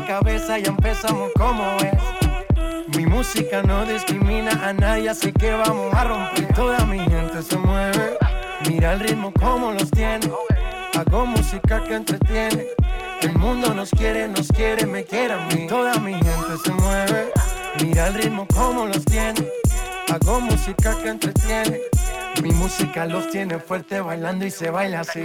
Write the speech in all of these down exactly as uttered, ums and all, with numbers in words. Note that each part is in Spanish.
cabeza, ya empezamos como es. Mi música no discrimina a nadie, así que vamos a romper. Toda mi gente se mueve, mira el ritmo como los tiene. Hago música que entretiene. El mundo nos quiere, nos quiere, me quiere a mí. Toda mi gente se mueve, mira el ritmo como los tiene. Hago música que entretiene. Mi música los tiene fuerte bailando y se baila así.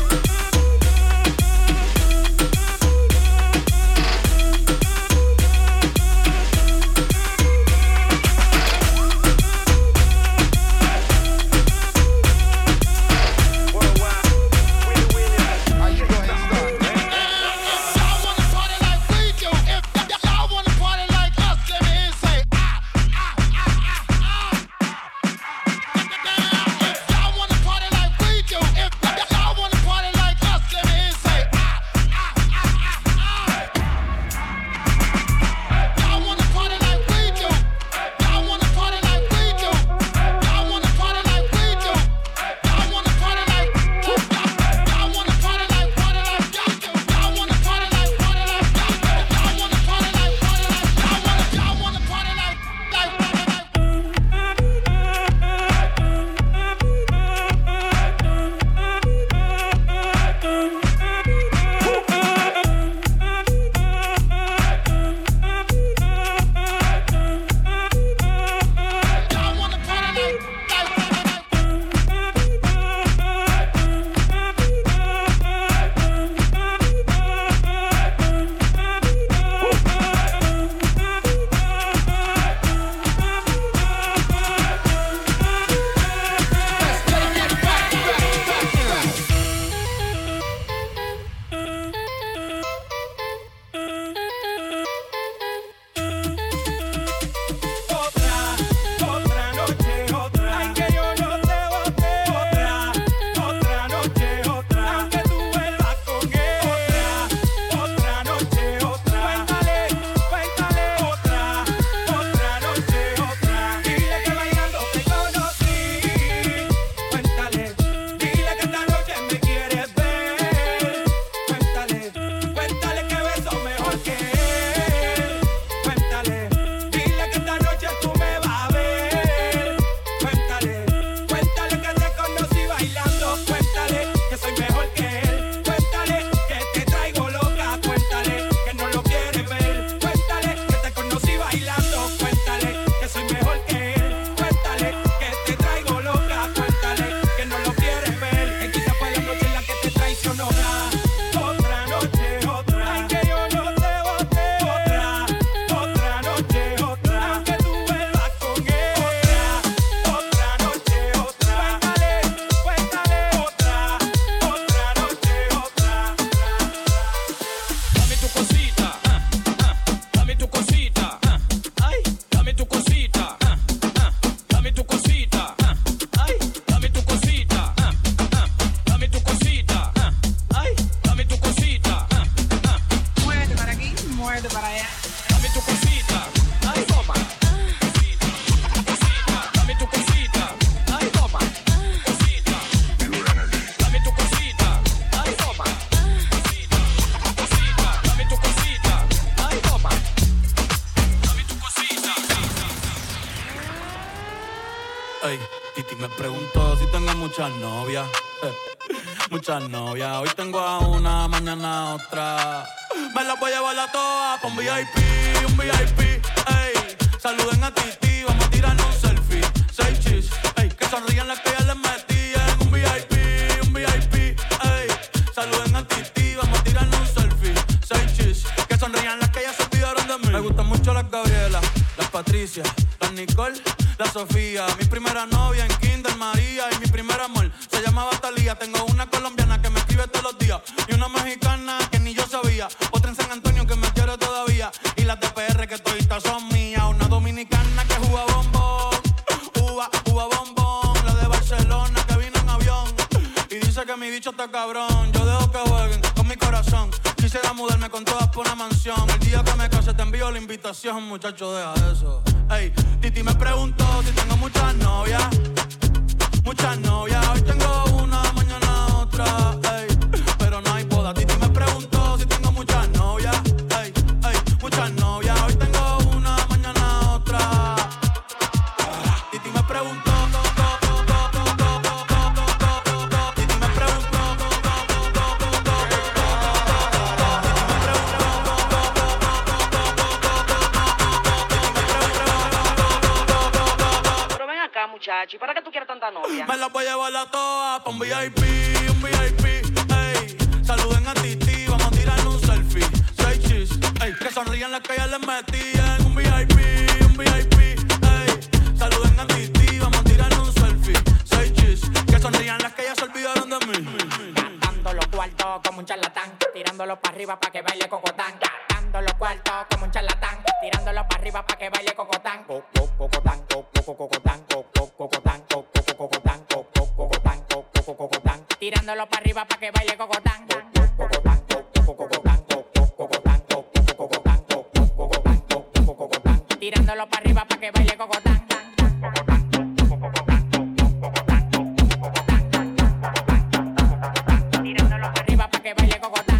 muchas novias, eh, muchas novias. Hoy tengo a una, mañana a otra. Me las voy a llevar a todas pa' un V I P, un V I P, ey. Saluden a Titi, vamos a tirarnos un selfie. Seis chis, ey, que sonrían las que ya les metí en un V I P, un V I P, ey. Saluden a Titi, vamos a tirarnos un selfie. Seis chis, que sonrían las que ya se olvidaron de mí. Me gustan mucho las Gabriela, las Patricia, las Nicole, la Sofía. Mi primera novia en Kinder María y mi primer amor se llamaba Talía. Tengo una colombiana que me escribe todos los días y una mexicana que ni yo sabía. Otra en San Antonio que me quiere todavía y las de P R que toditas son mías. Una dominicana que juega bombón, uva, uva bombón. La de Barcelona que vino en avión y dice que mi bicho está cabrón. Yo dejo que jueguen con mi corazón. Quisiera mudarme con todas por una mansión. El día que me case te envío la invitación, muchacho, deja eso. Ey, Titi me preguntó si tengo muchas novias. Muchas novias, hoy tengo una, mañana otra, ey. Pero no hay boda. Titi me preguntó si tengo muchas novias, ey, ey. tanta novia. Me la voy a llevar a todas pa' un V I P, un V I P, ey. Saluden a Titi, vamos a tirar un selfie. Seis chis, ey. Que sonrían las que ya les metían. Un V I P, un V I P, ey. Saluden a Titi, vamos a tirar un selfie. Seis chis, que sonrían las que ya se olvidaron de mí. Gastando los cuartos como un charlatán, tirándolo para arriba pa' que baile cocotán. Gastando los cuartos como un charlatán, tirándolo para arriba pa' que baile cocotán. Cocotán, cocotán, cocotán, cocotán, cocotán, cocotán. Tirándolo para arriba pa' que baile cocotán. Cocotán, cocotán, cocotán, cocotán, cocotán. Tirándolo para arriba pa' que baile cocotán. Tirándolo para arriba pa' que baile cocotán.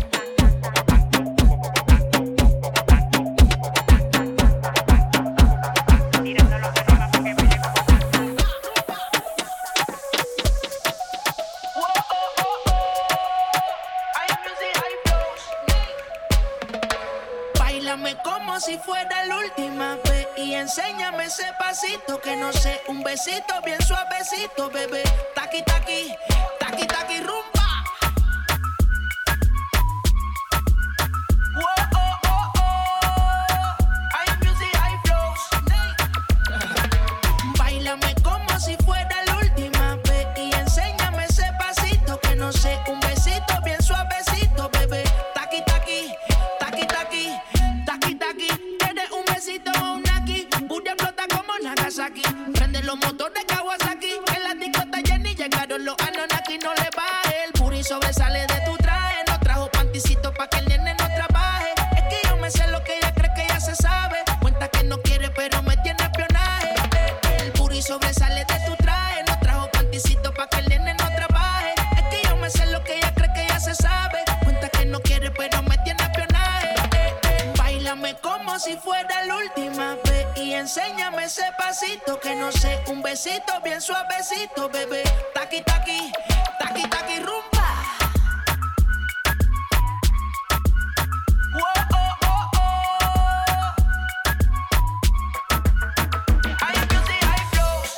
Como si fuera la última vez y enséñame ese pasito que no sé, un besito bien suavecito, bebé. Taqui taqui, taqui taqui rumba. Whoa, oh, oh, oh. Hay music, hay flows. Báilame como si fuera la última vez y enséñame ese pasito que no sé, un besito bien suavecito, bebé. Taqui taqui, taqui taqui. Taki taki, eres un besito o un naki. Booty explota como Nagasaki. Prende los motores Kawasaki. En la discota Jenny llegaron los Anunnaki. No le baje, el booty sobresale de tu traje. No trajo panticito pa' que el nene no trabaje. Es que yo me sé lo que ella cree que ya se sabe. Cuenta que no quiere pero me tiene espionaje. El booty sobresale de tu traje. No trajo panticito pa' que el nene no trabaje. Es que yo me sé lo que ella cree que ya se sabe. Cuenta que no quiere pero me tiene espionaje. Báilame como si fuera la última vez y enséñame ese pasito que no sé, un besito bien suavecito, bebé. Taqui taqui, taqui taqui rumba. Whoa, oh, oh, oh. Hay music, hay flows.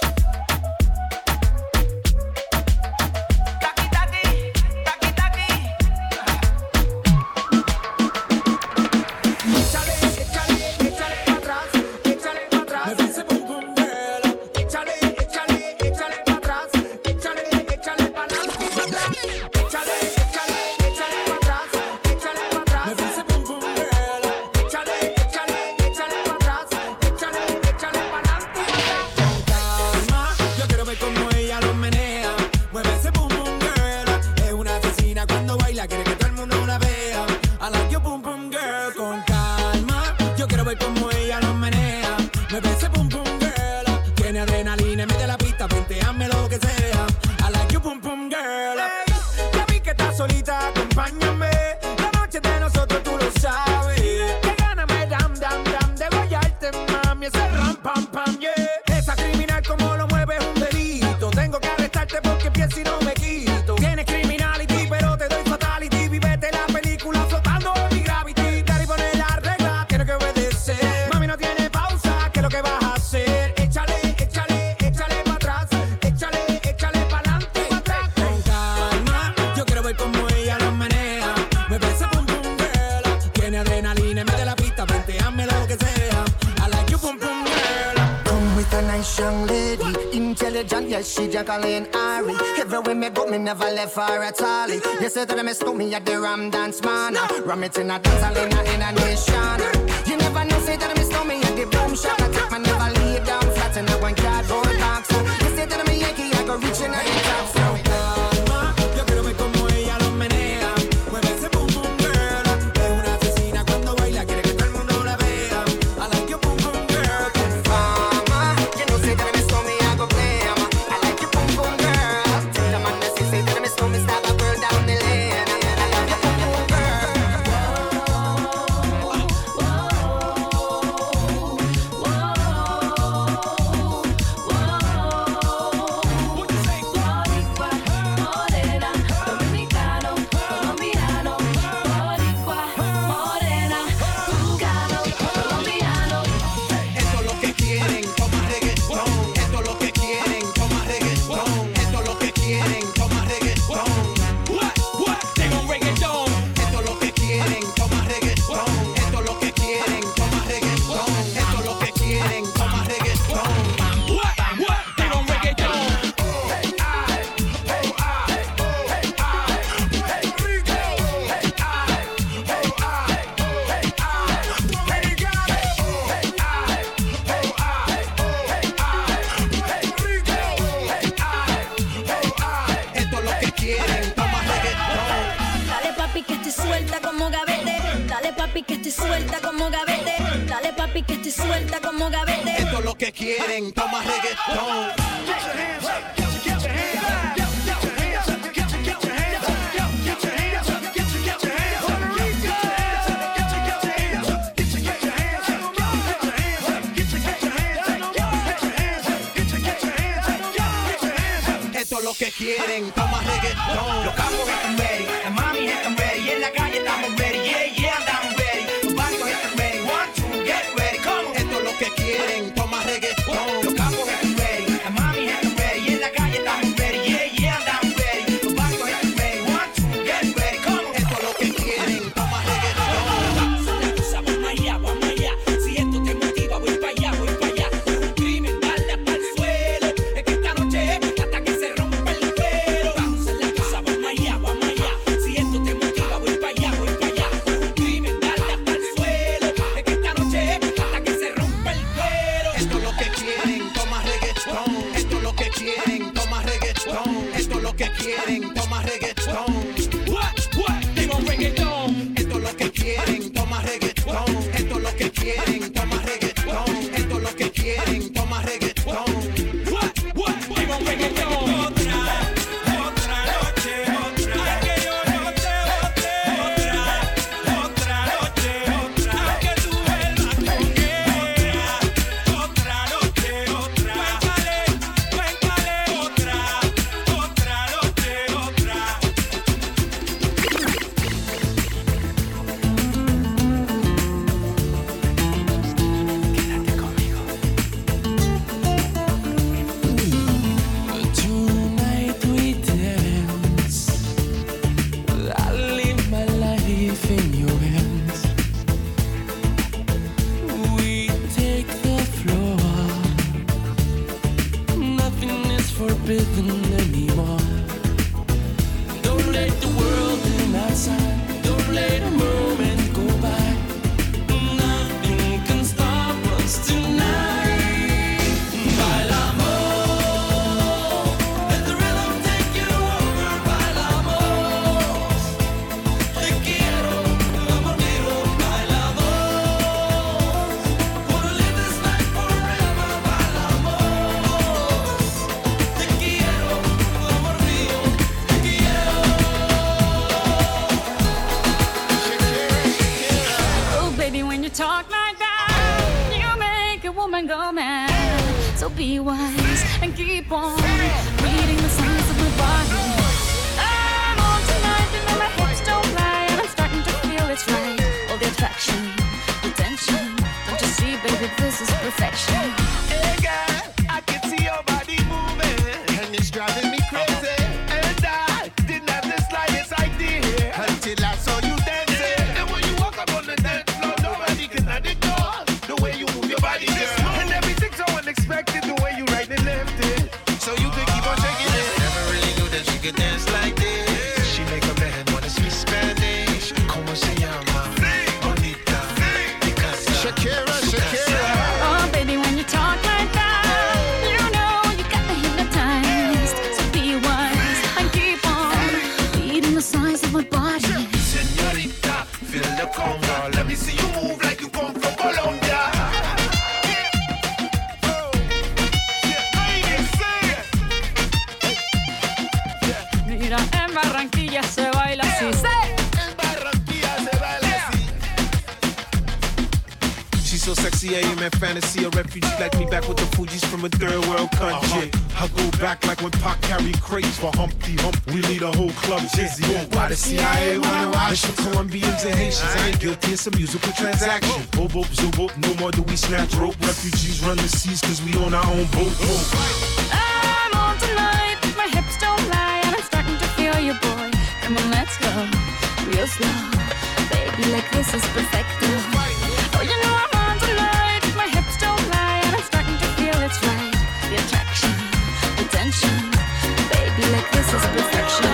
Taqui taqui, taqui taqui. Yes, she Jacqueline Ari. Everywhere me go, me never left her at all. You say that I miss me at the Ram Dance Man. Ram it in a dance hall in a, in a nation. You never know, say that I miss me at the Boom Shop. I take my never lay down flat in a one cardboard box. You say that I'm a Yankee, I go reaching out the top. So yo quiero ver como ella lo menea. Mueve ese boom boom girl. Es una asesina cuando baila, quiere que todo el mundo la vea. I like your boom boom girl. Mama, you know say that I miss me, I go play. suelta como gavete. Dale papi que estoy suelta como gavete. Dale papi que estoy suelta como gavete. Esto es lo que quieren, toma reggaetón. Get your hands up, get your, get your hands up. Get your hands up, get your, get your hands up. Get your hands up, get your, get your hands up. Get your hands up, get your, get your hands up. Get your, get your hands up. Get your hands up, get your, get your hands up. Get your, get your hands up. Get your hands up. Esto es lo que quieren, toma reggaetón. Los capos están ready, las mami están ready. Y en la calle estamos ready, yeah, yeah, andamos ready. Los barcos están ready, one, two, get ready, come on. Esto es lo que quieren, toma reggaetón. Los capos están ready, las mami están ready. Y en la calle estamos ready, yeah, yeah, andamos ready. Los barcos están ready, one, two, get ready, come on. Esto es lo que quieren, toma reggaetón. Vamos allá, vamos allá. Si esto te motiva, voy para allá, voy para allá. Es un crimen, darle hasta el suelo. Es que esta noche es hasta que se rompa el cuero. Vamos a la casa, vamos allá, vamos allá. Si esto te motiva, voy para allá, voy para allá. Es un crimen, darle hasta el suelo. Es que esta noche es hasta que se rompa el cuero. Esto es lo que quieren, toma reggaetón. Esto es lo que quieren, toma reggaetón. Esto es lo que quieren, toma reggaetón. What, what, they gon' reggaetón. Esto es lo que quieren, toma reggaetón. Esto es lo que quieren, toma reggaetón. Esto es lo que quieren, toma reggaetón. What, what, they gon' reggaetón. Otra, otra noche, otra. Que yo no te bote. Otra, otra noche, otra. Que tú vuelvas con él. Otra, otra noche, otra. Cuéntale, cuéntale. Otra, otra noche, otra. Tonight we dance. I live my life in your hands. We take the floor. Nothing is forbidden anymore. Don't let the world in outside. Don't let a moment go by. Nothing can stop us tonight. Bailamos. Let the rhythm take you over. Bailamos. Te quiero, amor mío. Bailamos. Wanna live this life forever. Bailamos. Te quiero, amor mío. Te quiero. Oh, baby, when you talk like that, you make a woman go mad. So be wise and keep on reading the signs of my body. I'm on tonight, you know my hips don't lie, and I'm starting to feel it's right. All the attraction, the tension. Don't you see, baby, this is perfection. Hey girl, I can see your body moving, and it's driving me crazy. And I didn't have the slightest idea until I saw you dancing. And when you walk up on the dance floor, nobody can ignore the way you move your body, girl. And everything's so unexpected, the way you right and left it. So you could keep on shaking it. Never really knew that she could dance like this. She make a man wanna speak Spanish. Como se llama? Bonita. Shakira, Shakira. Oh, baby, when you talk like that, you know you got me hypnotized. So be wise and keep on reading the signs of my body. Señorita, feel the conga. Let me see you move like you come from Colombia. Mira, en Barranquilla se baila así. En Barranquilla se baila así. She's so sexy, I am in fantasy. A refugee like me back with the Fugees from a third world country. I go back like when Pac carried crates for Humpty Hump. We lead a whole club dizzy. Why the C I A wanna watch the Colombians and Haitians? I ain't guilty, it's a musical transaction. Boop, boop, zoom, boop. No more do we snatch rope. Refugees run the seas cause we own our own boat. I'm on tonight, my hips don't lie, and I'm starting to feel you, boy. Come on, let's go, real slow. Baby, like this is perfecto. Oh, you know I'm on tonight, my hips don't lie, and I'm starting to feel it's right. The attraction, the tension. Baby, like this is perfection.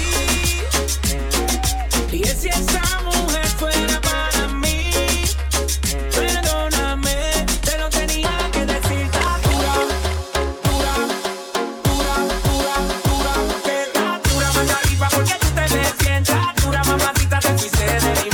Y si esa mujer fuera para mí, perdóname, te lo tenía que decir. Dura, dura, dura, dura, dura, que está dura más arriba porque tú te me sientas. Dura, mamacita, te fuiste de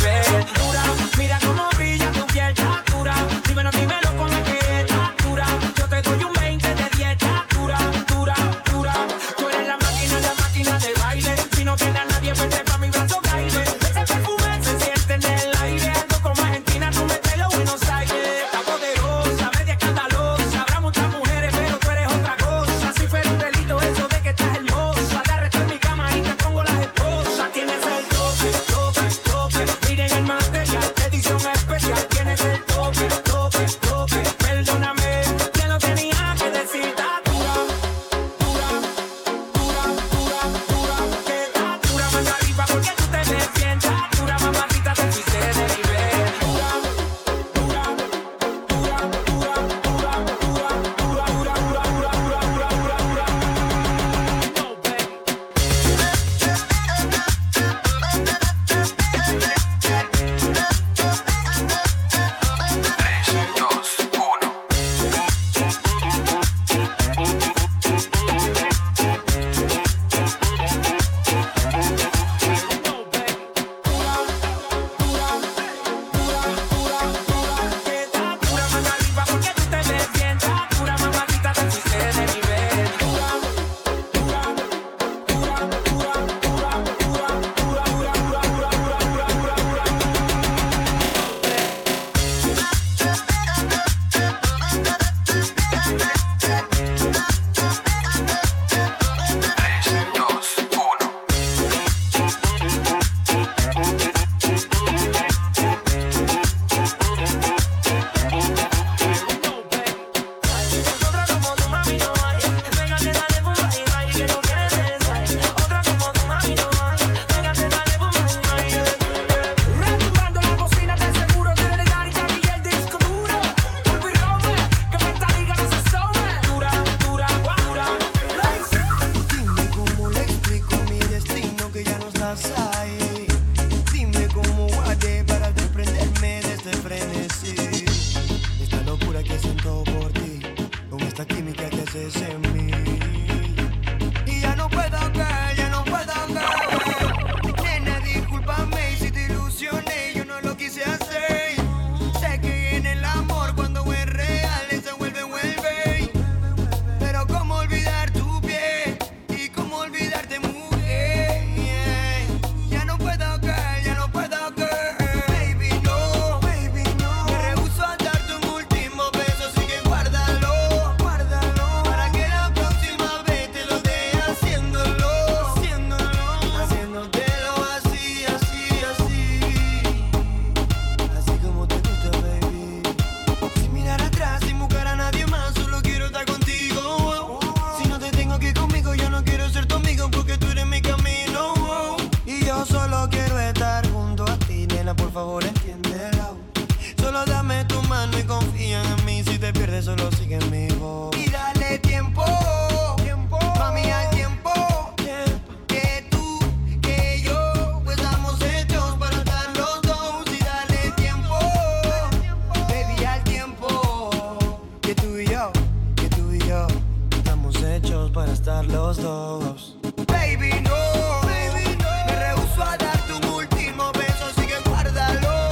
Baby, no, baby, no. Me rehúso a darte un último beso, así que guárdalo.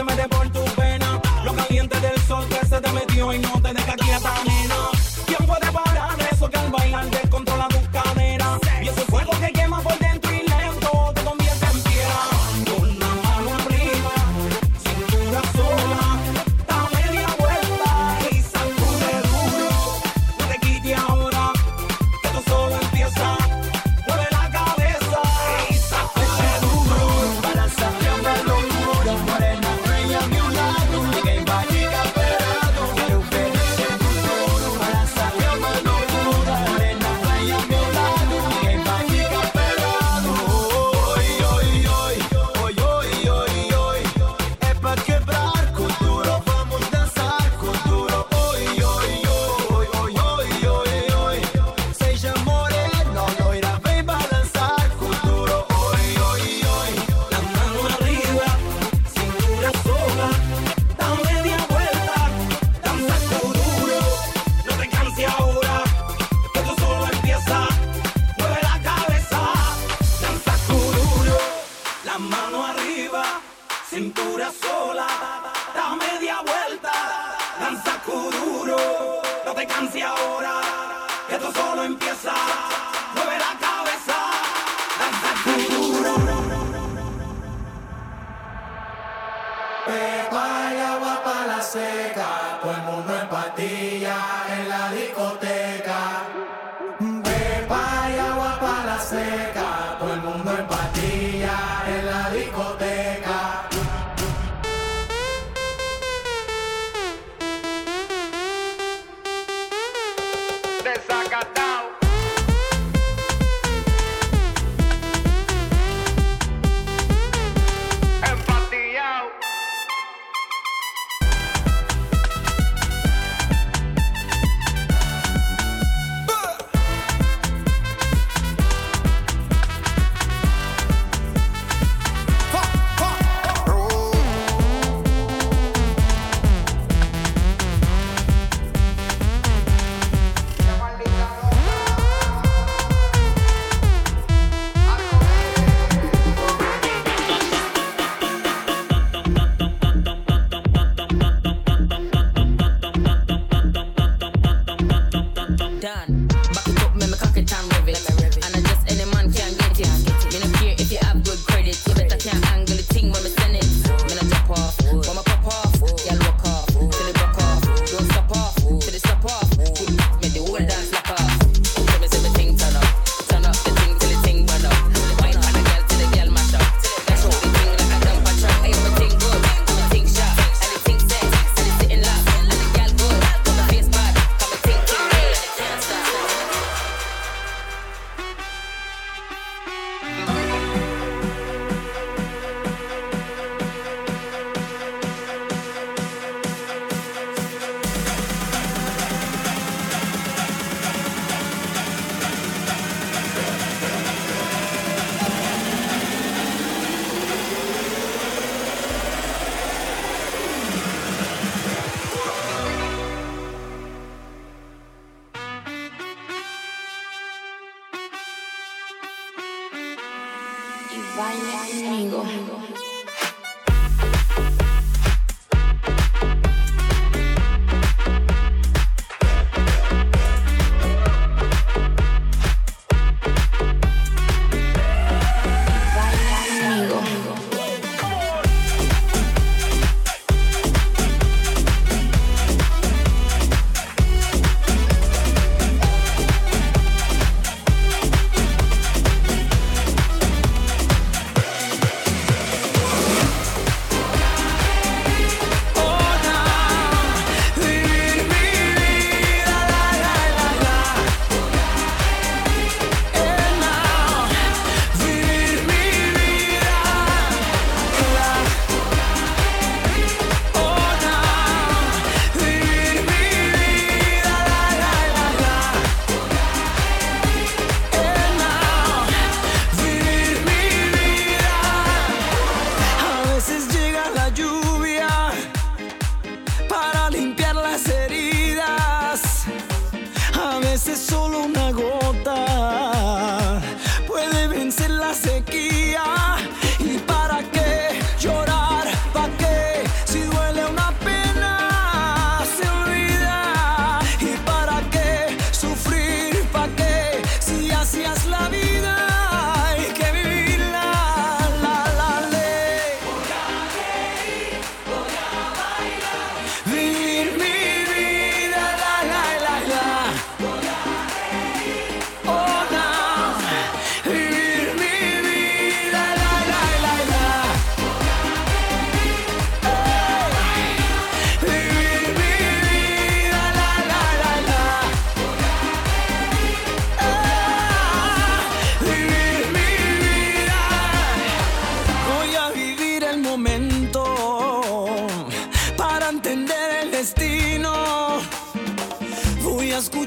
se mete por tu vena. Lo caliente del sol que se te metió y no te deja quieta, nena. ¿Quién puede parar eso que al bailar descontrola tus caderas? Y ese fuego que quema por dentro y lento te convierte en piedra. Con la mano arriba, cintura sola, da media vuelta y sacude duro. No te quites ahora, que esto solo empieza. Mueve la cabeza y sacude duro. Para saber la locura, morena, reina a mi lado. Ninguém vai ficar parado. Quero ver esse futuro. Para saber la locura, morena, reina a mi lado. Ninguém vai ficar parado. Oi, oi, oi, oi, oi, oi, oi. É pra quebrar com duro, vamos dançar com duro. Oi, oi, oi, oi, oi, oi, oi. Seja morena, loira, vem balançar com duro. Oi, oi, oi. La mano arriba, cintura sola, da media vuelta, danza duro. No te canses ahora, que esto solo empieza. Mueve la cabeza, danza duro. La mano arriba, cintura sola, da media vuelta, danza duro. No te canses ahora, que esto solo empieza. Mueve la cabeza, danza duro. Pepa y agua pa' la seca, todo el mundo en patilla en la discoteca. Pepa y agua pa' la seca, todo el mundo en patilla en la discoteca. Desacatado. Empatillado.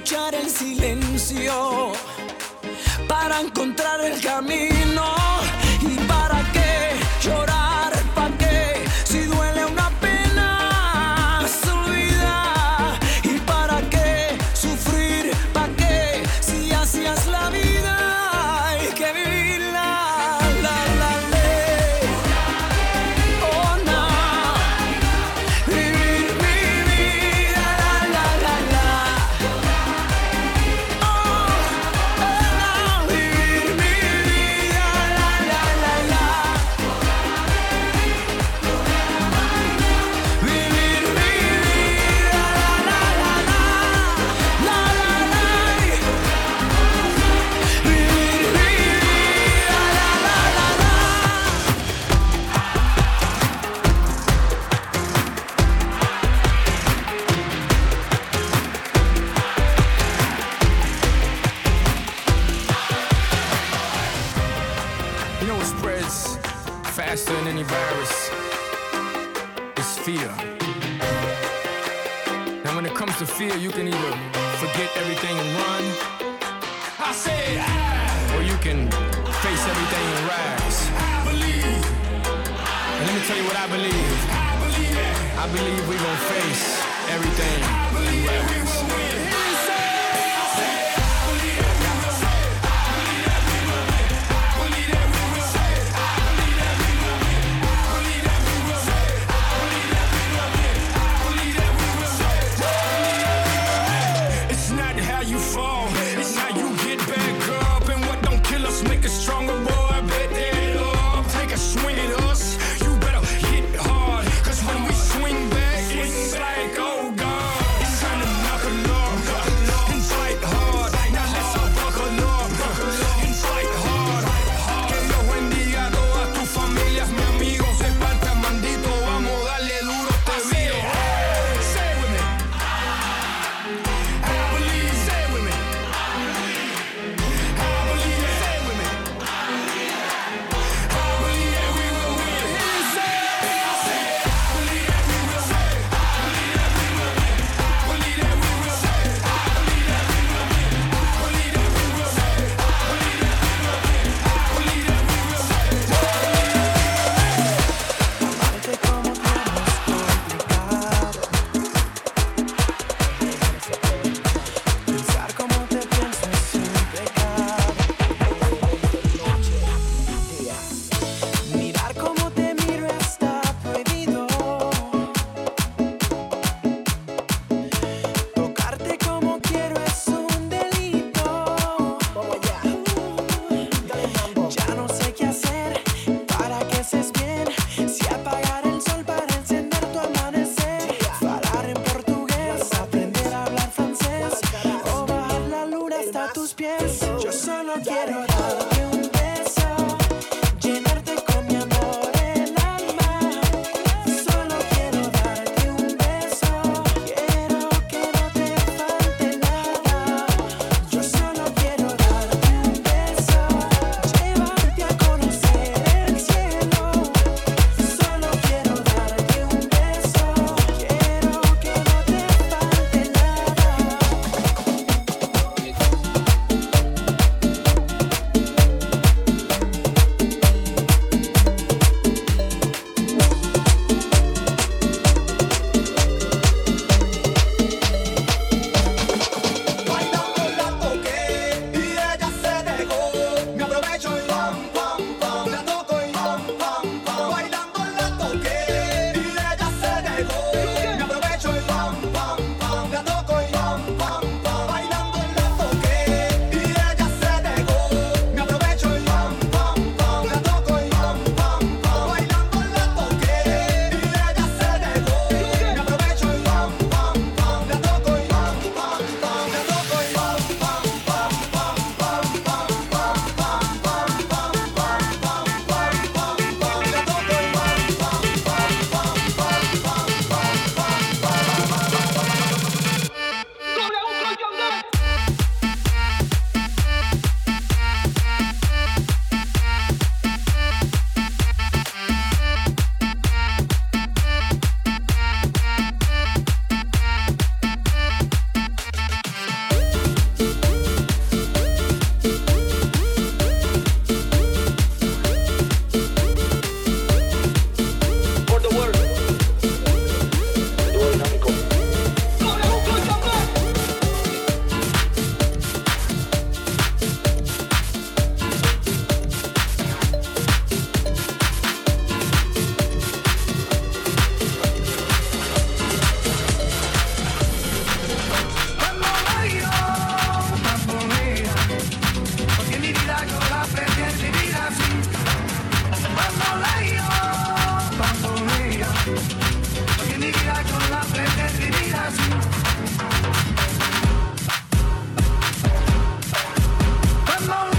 escuchar el silencio, para encontrar el camino. ¿Y para qué llorar? ¿Para qué? Si duele una pena, se olvida. ¿Y para qué sufrir? ¿Para qué? Si así es la vida, hay que vivirla. La, la, ley. Oh, no. Vivir mi vida, la, la, la, la. Oh, oh, no. Vivir mi vida, la, la, la, la. Vivir mi vida, la, la, la, la. La, la, la. Vivir mi vida, la, la, la, la. You know what spreads faster than any virus? It's fear. Now when it comes to fear, you can either forget everything and run, I say I, or you can face everything and rise. I believe. And let me tell you what I believe. I believe that. I believe we gonna face everything. I believe that we will win. It's not how you fall, it's how you get back up. And what don't kill us make us stronger, boy. Bet that up. Take a swing at us, you better hit hard. Cause when we swing back, it's like, oh God, it's time to knuckle up and fight hard. Now let's all buckle up and fight hard. Que Dios bendiga a todas tus familias, mi amigo. Se espanta, mandito, vamos a darle duro este video. Say it with me. I believe, say it with me. I believe that, say it with me. I believe that we will win. Say it. I say it. I believe that we will win. I believe that we will win. I believe that we will win. I believe that we will win. I believe that we will win. I believe that we will win. I believe that we will win. Amarte como quieres complicado. Pensar como te pienso es un pecado. Mirar como te miro está prohibido. Tocarte como quiero es un delito. Ya no sé qué hacer para que estés bien. Si apagar el sol para encender tu amanecer. Falar en portugués, aprender a hablar francés. O bajar la luna hasta tus pies. Yo solo quiero darte un beso, llenarte con mi amor el alma. Solo quiero darte un beso, quiero que no te falte nada. Yo solo quiero darte un beso, llevarte a conocer el cielo. Solo quiero darte un beso, quiero que no te falte nada. Y mi vida yo la pretendí vivir así. Vamos.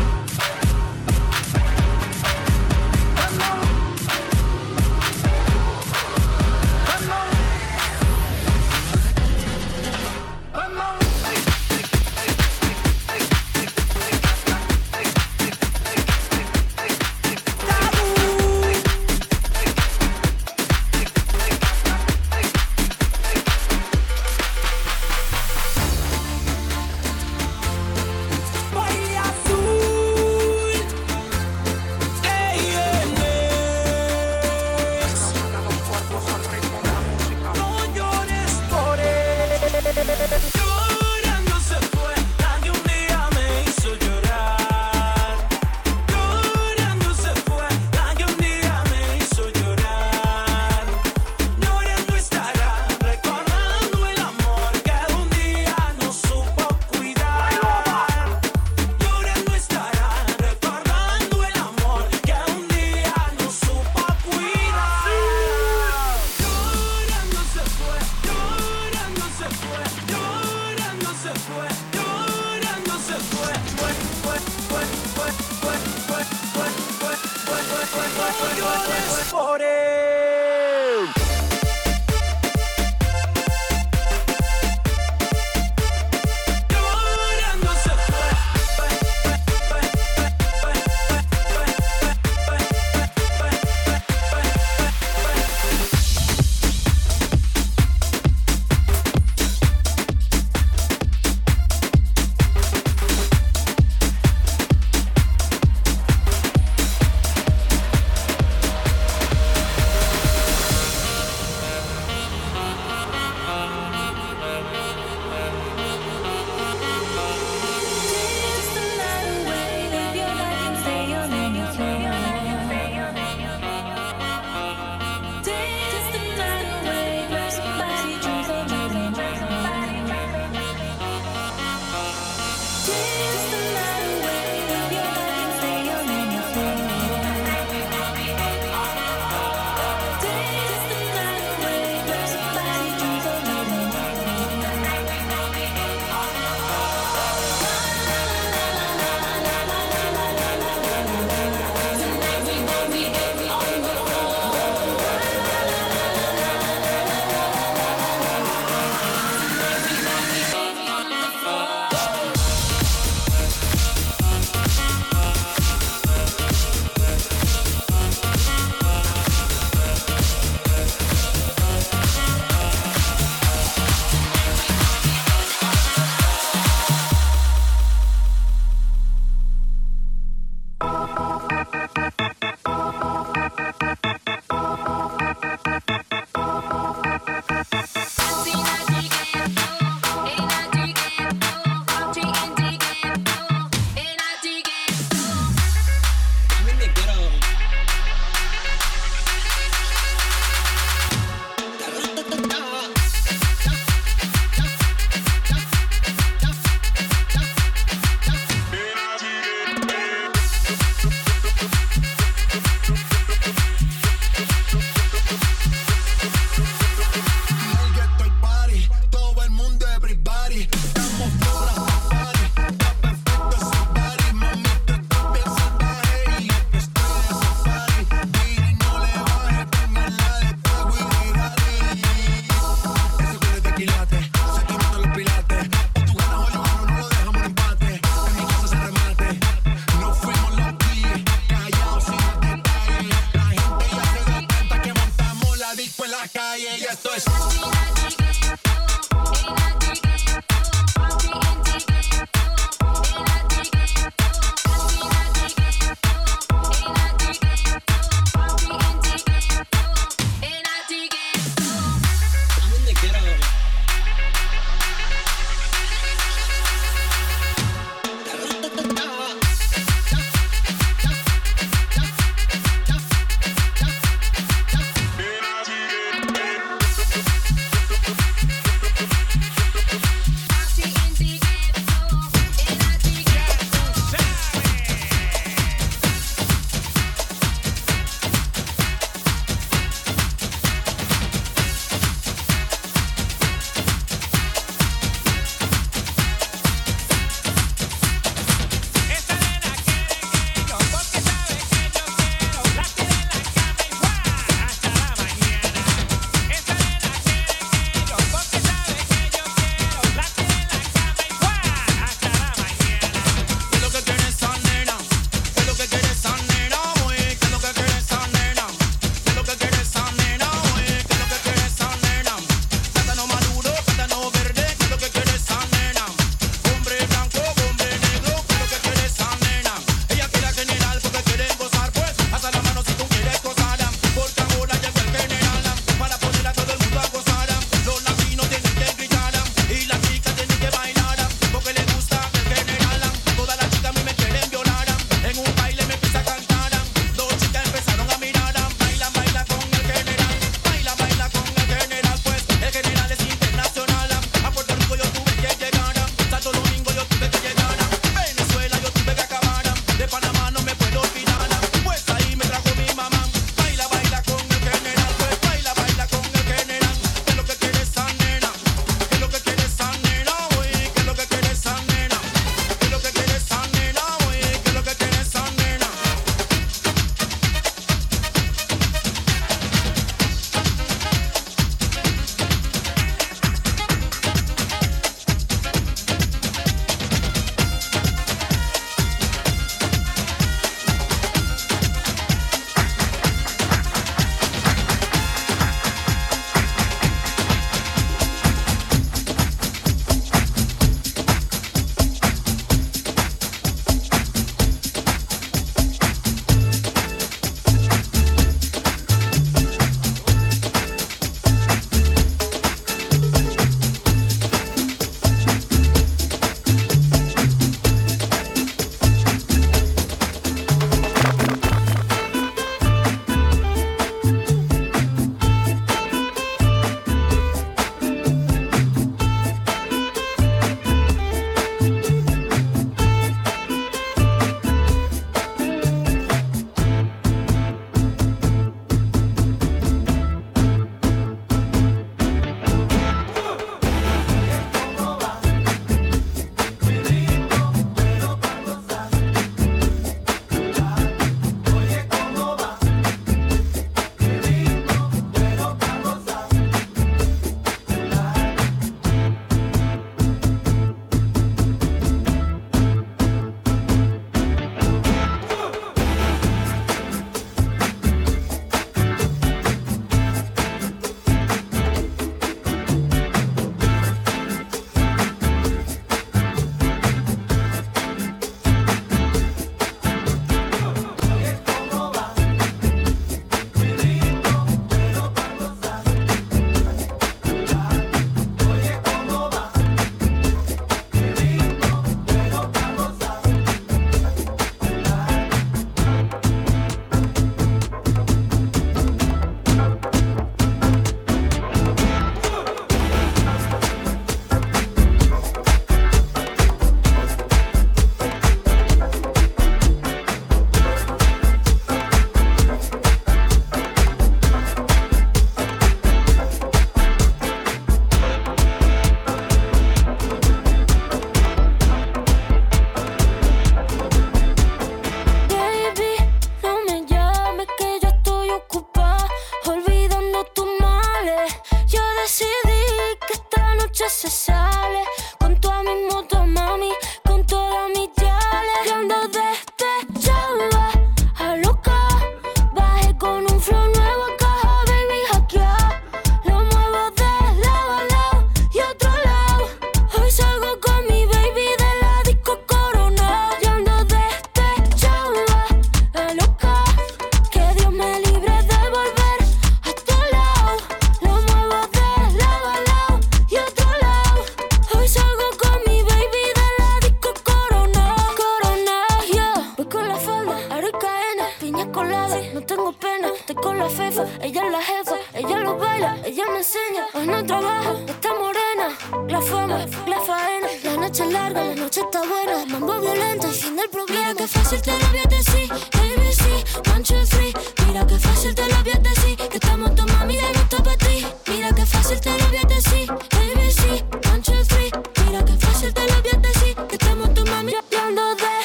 se sale. Con toda mi moto, mami, con todas mis yales. Yo ando despechada, a loca. Bajé con un flow nuevo, caja, baby, hackeado. Lo muevo de lado a lado y otro lado. Hoy salgo con mi baby de la disco Corona. Yo ando despechada, a loca. Que Dios me libre de volver a tu lado. Lo muevo de lado a lado y otro lado. Hoy salgo con mi baby de la disco Corona. Corona, yeah. Voy con la falda, aro y cadena, piña colada, no tengo pena. Estoy con la fefa, ella es la jefa. Ella lo baila, ella me enseña. Hoy no trabaja, está morena. La fama, la faena. La noche es larga, la noche está buena. Mambo violento y fin del problema. Mira que fácil te lo voy a decir. A B C, one, two, three. Mira que fácil te lo voy a decir. Que estamos tu mami ya no está para ti. Mira que fácil te lo voy a decir. A B C, one, two, three. Mira que fácil te lo voy a decir. Que estamos tu mami ya ando de.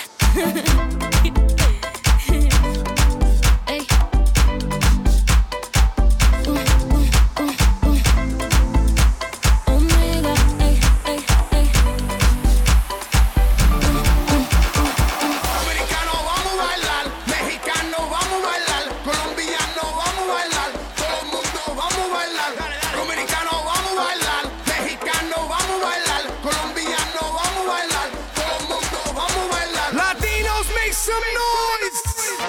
Ey. Uh, uh, uh, uh. Omega, ey, ey, ey. Americano, vamos a bailar. Mexicano, vamos a bailar. Colombiano, vamos a bailar. Todo el mundo, vamos a bailar. Dominicano, vamos a bailar. Mexicano, vamos a bailar. Colombiano, vamos a bailar. Todo el mundo, vamos a bailar. Latinos, make some noise.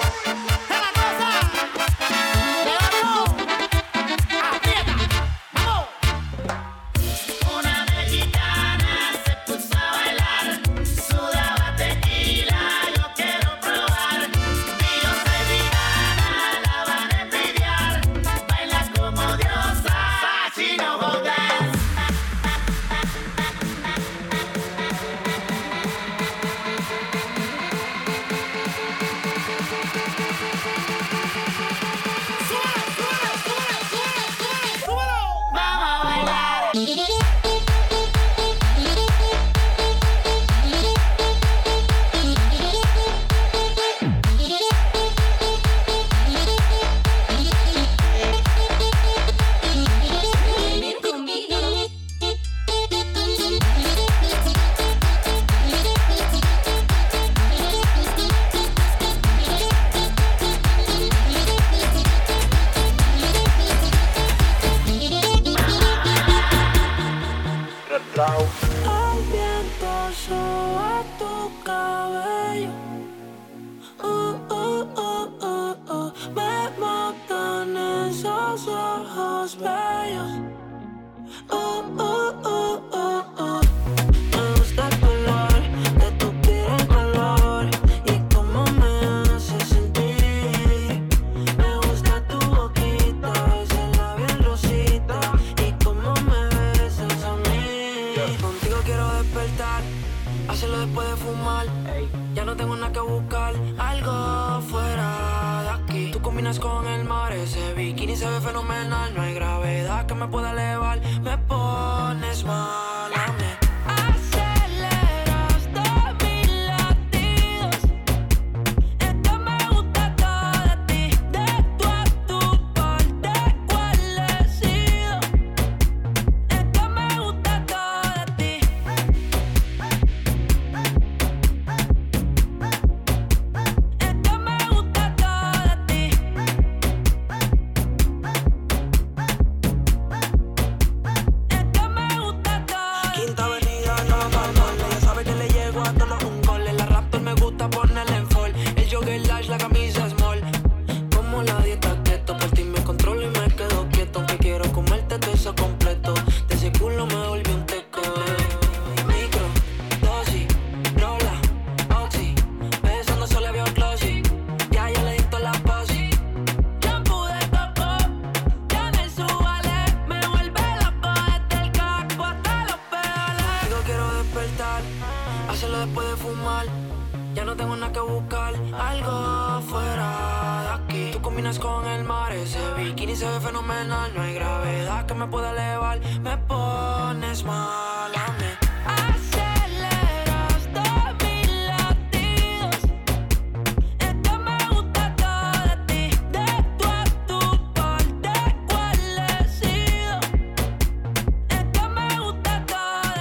Una mexicana se puso a bailar, sudaba tequila, yo quiero probar. Y yo soy vegana, la van a envidiar. Baila como diosa, así no jodas. Vamos a bailar. El viento soba tu cabello. Uh, uh, uh, uh, uh. Me matan esos ojos bellos. Uh, uh, uh, uh, uh. Me gusta el color de tu piel, el color y cómo me hace sentir. Me gusta tu boquita, ese labial rosita y cómo me besas a mí. Contigo quiero despertar, hacerlo después de fumar. Ya no tengo nada que buscar, algo fuera de aquí. Tú combinas con el mar, ese bikini se ve fenomenal. No hay gravedad que me pueda elevar, me pones mal a mí. Aceleras todos mis latidos. Es que me gusta todo de ti, de tú a tu parte, cuál he sido. Es que me gusta todo de ti. Es que me gusta todo de ti. Es que me gusta todo. Quinta Avenida, no normal. Ella sabe que le llego a todos un gol. En la Raptor me gusta ponerle en fall. El jogger large, la camisa small. Como la dieta keto, por ti me controlo y me quedo quieto. Aunque quiero comerte todo eso completo. De ese culo me volví un teco. Micro, dosis, rola, oxi. Besando solo había un glossy. Ya, ya le dicto la posi. Shampoo de coco, ya en el subale. Me vuelve loco desde el casco hasta los pedales. Digo quiero despertar, hacerlo después de fumar. Ya no tengo nada que buscar, algo fuera de aquí. Tú combinas con el mar, ese bikini se ve fenomenal. No hay gravedad que me pueda elevar, me pones mal a mí. Aceleras todos mis latidos. Es que me gusta todo de ti, de tú a tu parte, cuál he sido. Es que me gusta todo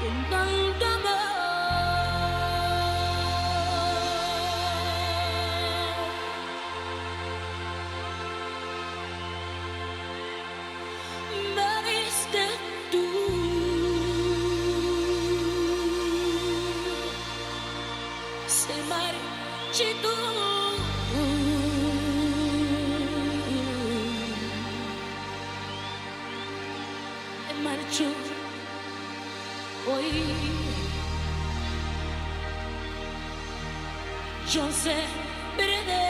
con tanto amor. Moriste tú. Se marchitó. Marchó hoy. Yo sé perder.